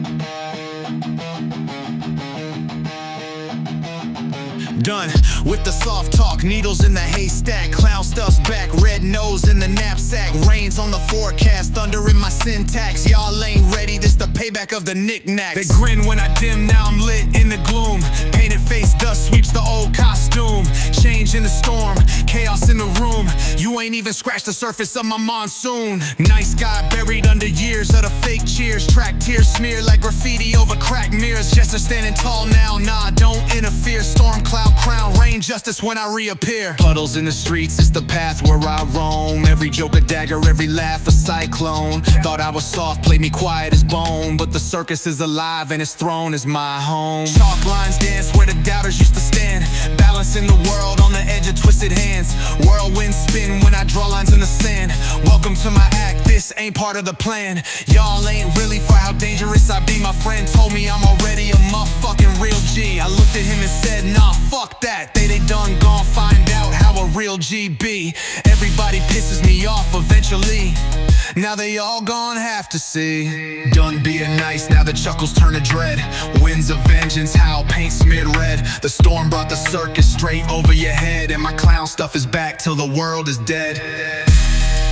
Done with the soft talk, needles in the haystack. Clown stuff's back, red nose in the knapsack. Rains on the forecast, thunder in my syntax. Y'all ain't ready, this the payback of the knickknacks. They grin when I dim, now I'm lit in the gloom. Painted face, dust sweeps the old costume. Change in the storm, chaos in the room. You ain't even scratched the surface of my monsoon. Nice guy buried under years of the fake cheers. Track tears smeared like graffiti over cracked mirrors. Jester standing tall now, nah, don't interfere. Storm cloud crown, rain justice when I reappear. Puddles in the streets, it's the path where I roam. Every joke a dagger, every laugh a cyclone. Thought I was soft, played me quiet as bone, but the circus is alive and its throne is my home. Chalk lines dance where the doubters used to stand, balancing the world on the edge of twisted hands. Whirlwinds spin when I draw lines in the sand. Welcome to my act, this ain't part of the plan. Y'all ain't really for how dangerous I be. My friend told me I'm already a motherfucking real G. I looked at him and said, nah, fuck that. They done gone find out how a real G be. Everybody pisses me off eventually. Now they all gon' have to see. Done being nice, now the chuckles turn to dread. Winds of vengeance howl, paint smeared red. The storm brought the circus straight over your head, and my clown stuff is back till the world is dead.